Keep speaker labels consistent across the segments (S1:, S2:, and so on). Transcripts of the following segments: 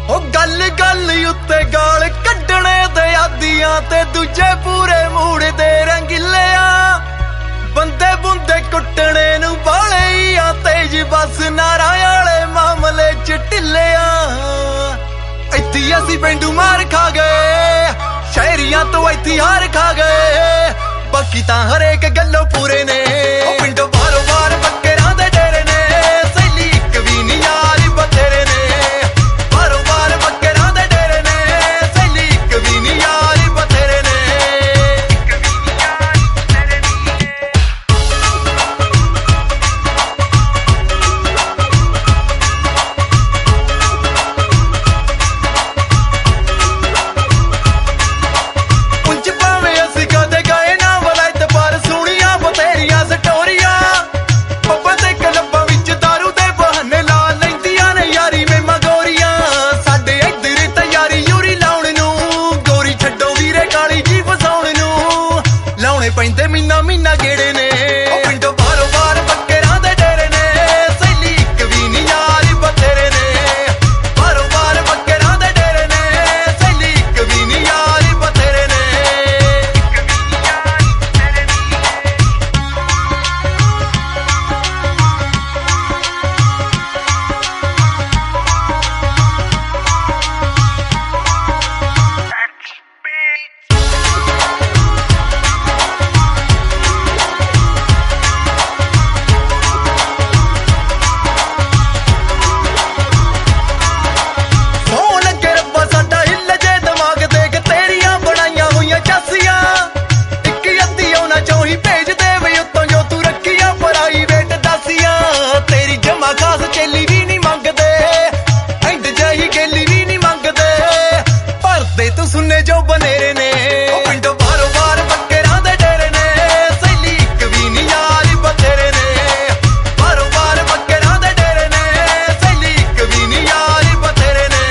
S1: ਉਹ ਗੱਲ ਗੱਲ ਉੱਤੇ ਗਾਲ ਕੱਢਣੇ ਦੇ ਆਦੀਆਂ ਤੇ ਦੂਜੇ ਪੂਰੇ ਮੂੜ ਦੇ ਰੰਗਿਲਿਆ ਬੰਦੇ ਬੁੰਦੇ ਕੁੱਟਣੇ ਨੂੰ ਬਾਲੇ ਆ ਤੇਜ ਬਸ ਨਾਰਾਂ ਵਾਲੇ ਮਾਮਲੇ ਚ ਢਿੱਲਿਆ ਇੱਥੇ ਅਸੀਂ ਪਿੰਡੂ ਮਾਰ ਖਾ ਗਏ ਸ਼ਹਿਰੀਆਂ ਤੋਂ ਇੱਥੇ ਹਾਰ ਖਾ ਗਏ ਬਾਕੀ ਤਾਂ ਹਰੇਕ ਗੱਲੋਂ ਪੂਰੇ ਨੇ ਉਹ ਪਿੰਡੋਂ ਬਾਹਰੋਂ ਬਾਹਰ ਬੱਕਰਾਂ ਦੇ ਡੇਰੇ ਨੇ ਸਹੇਲੀ ਇੱਕ ਵੀ ਨਹੀਂ ਯਾਰ ਬਥੇਰੇ ਨੇ ਬਾਹਰੋਂ ਬਾਹਰ ਬੱਕਰਾਂ ਦੇ ਡੇਰੇ ਨੇ ਸਹੇਲੀ ਇੱਕ ਵੀ ਨਹੀਂ ਯਾਰ ਬਥੇਰੇ ਨੇ ਪੁੰਜ ਭਾਵੇਂ ਅਸੀਂ ਕਦੇ ਗਏ ਨਾ ਵਲਾਇਤ ਪਰ ਸੁਣੀਆਂ ਬਥੇਰੀਆਂ ਸਟੋਰੀਆਂ ਪੱਪਾ ਤੇ ਕਲੱਬਾਂ ਵਿੱਚ ਦਾਰੂ ਦੇ ਬਹਾਨੇ ਲਾ ਲੈਂਦੀਆਂ ਨੇ ਯਾਰੀ ਮੇ ਮਗੋਰੀਆਂ ਸਾਡੇ ਇੱਧਰ ਤਿਆਰੀ ਯੂਰੀ ਲਾਉਣ ਨੂੰ ਗੋਰੀ ਛੱਡੋ ਵੀਰੇ ਕਾਲੀ ਜੀ ਫਸਾਉਣ ਨੂੰ ਲਾਉਣੇ ਪੈਂਦੇ ਮਹੀਨਾ ਮਹੀਨਾ ਗੇੜੇ ਨੇ ਉਹ ਪਿੰਡੋਂ ਬਾਹਰੋਂ ਬਾਹਰ ਬੱਕਰਾਂ ਦੇ ਡੇਰੇ ਨੇ ਸਹੇਲੀ ਇੱਕ ਵੀ ਨਹੀਂ ਯਾਰ ਬਥੇਰੇ ਨੇ ਬਾਹਰੋਂ ਬਾਹਰ ਬੱਕਰਾਂ ਦੇ ਡੇਰੇ ਨੇ ਸਹੇਲੀ ਇੱਕ ਵੀ ਨਹੀਂ ਯਾਰ ਬਥੇਰੇ ਨੇ ਸੌ ਲੱਗੇ ਰੱਬਾ ਸਾਡਾ ਹਿੱਲ ਜੇ ਦਿਮਾਗ ਦੇਖ ਤੇਰੀਆਂ ਬਣਾਈਆਂ ਹੋਈਆਂ ਚਾਸੀਆਂ ਇੱਕ ਅੱਧੀ ਉਹਨਾਂ ਚੋਂ ਹੀ ਭੇਜ ਦੇ ਵੇ ਉੱਤੋਂ ਜੋ ਤੂੰ ਰੱਖੀਆਂ ਪ੍ਰਾਈਵੇਟ ਦਾਸੀਆਂ ਤੇਰੀ ਜਮਾ ਖਾਸ ਚੇਲੀ ਵੀ ਨਹੀਂ ਮੰਗਦੇ ਐਂਡ ਜਾਈ ਗੇਲੀ ਵੀ ਨਹੀਂ ਮੰਗਦੇ ਭਰਦੇ ਤੂੰ ਸੁਣਨੇ ਜੋ ਬਨੇਰੇ ਨੇ ਉਹ ਪਿੰਡੋਂ ਬਾਹਰੋਂ ਬਾਹਰ ਬੱਕਰਾਂ ਦੇ ਡੇਰੇ ਨੇ ਸਹੇਲੀ ਇੱਕ ਵੀ ਨਹੀਂ ਯਾਰ ਬਥੇਰੇ ਨੇ ਬਾਹਰੋਂ ਬਾਹਰ ਬੱਕਰਾਂ ਦੇ ਡੇਰੇ ਨੇ ਸਹੇਲੀ ਇੱਕ ਵੀ ਨਹੀਂ ਯਾਰ ਬਥੇਰੇ ਨੇ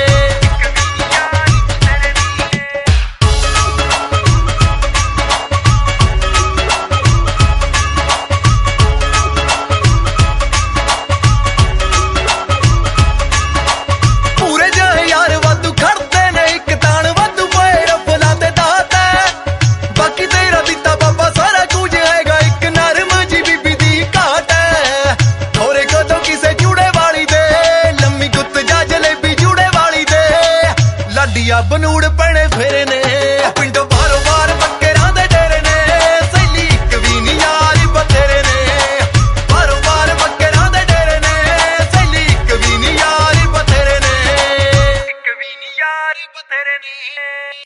S1: ਪੂਰੇ ਜਿਹੇ ਯਾਰ ਵਾਧੂ ਖੜਦੇ ਨੇ ਇੱਕ ਤਾਣ ਵਾਧੂ ਪਏ ਰਫਲਾਂ ਤੇ ਦਾਤ ਬਾਕੀ ਤੇਰਾ ਦਿੱਤਾ ਬਾਬਾ ਸਾਰਾ ਕੁਝ ਹੈਗਾ ਇੱਕ ਨਰਮ ਜੀ ਬੀਬੀ ਦੀ ਘਾਟ ਹੋਰੇ ਕਦੋਂ ਕਿਸੇ ਜੂੜੇ ਵਾਲੀ ਦੇ ਲੰਮੀ ਗੁੱਤ ਜਾ ਜਲੇਬੀ ਜੂੜੇ ਵਾਲੀ ਦੇ ਲਾਡੀਆ ਬਨੂੜ ਪਣੇ ਫੇਰੇ ਨੇ ਉਹ ਪਿੰਡੋਂ ਬਾਹਰੋਂ ਬਾਹਰ ਬੱਕਰਾਂ ਦੇ ਡੇਰੇ ਨੇ ਸਹੇਲੀ ਇੱਕ ਵੀ ਨਹੀਂ ਯਾਰ ਬਥੇਰੇ ਨੇ ਬਾਹਰੋਂ ਬਾਹਰ ਬੱਕਰਾਂ ਦੇ ਡੇਰੇ ਨੇ ਸਹੇਲੀ ਇੱਕ ਵੀ ਨਹੀਂ ਯਾਰ ਬਥੇਰੇ ਨੇ ਇੱਕ ਵੀ ਨਹੀਂ ਯਾਰ ਬਥੇਰੇ ਨੇ